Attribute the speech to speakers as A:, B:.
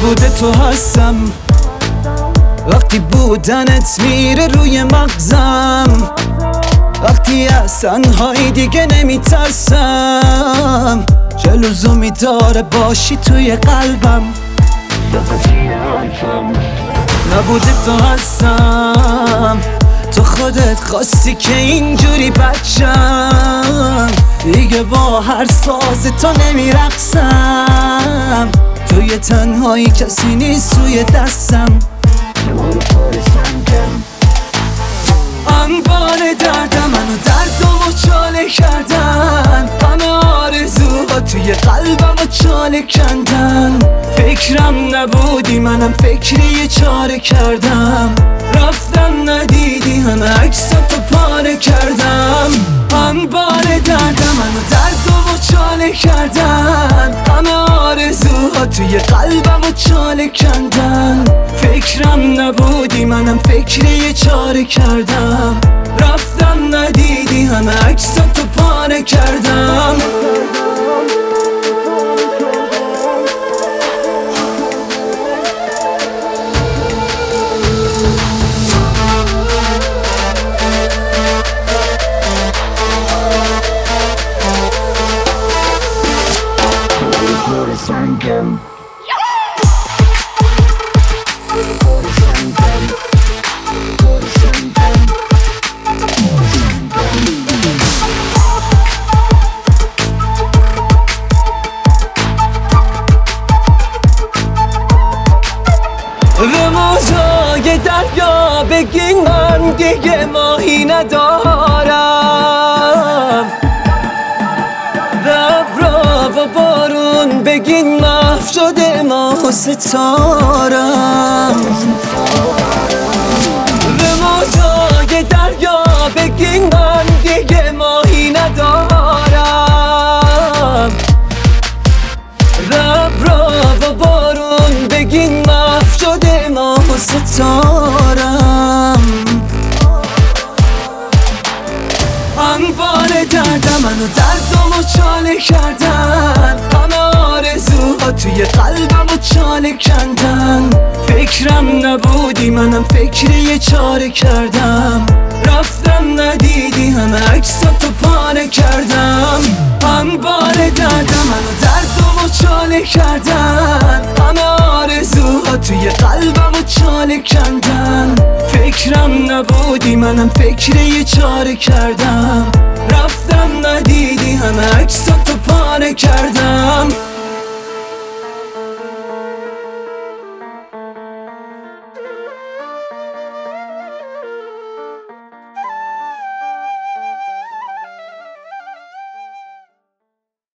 A: نبوده تو هستم وقتی بودنت میره روی مغزم، وقتی از تنهایی دیگه نمیترسم، چه لزومی داره باشی توی قلبم. نبوده تو هستم، تو خودت خواستی که اینجوری بچم، دیگه با هر ساز تو نمیرقصم، توی تنهایی کسی نیست روی دستم. انبار دردم منو دردمو چاله کردن، همه آرزوها توی قلبمو چاله کندن، فکرم نبودی منم فکری یه چاره کردم، رفتم ندیدی همه عکساتو پاره کردم. انبار دردم منو دردمو چاله کردن، همه آرزوها توی قلبمو چاله کندن، فکرم نبودی منم فکری یه چاره کردم، رفتم ندیدی همه عکساتو پاره کردم. به موجای دریا بگین من دیگه ماهی ندارم، به ابرا و بارون بگین محو شده ماه و ستارم، به موجای دریا بگین من دیگه ماهی ندارم، به ابرا و بارون بگین محو شده ماه و ستارم. انبار دردم منو دردمو چاله کردن، همه آرزوها توی قلبمو چاله کندن، فکرم نبودی منم فکری یه چاره کردم، رفتم ندیدی همه عکساتو پاره کردم. انبار دردم منو دردمو چاله کردن، همه آرزوها توی قلبمو چاله کندن، فکرم نبودی منم فکری یه چاره کردم، رفتم ندیدی همه عکساتو پاره کردم.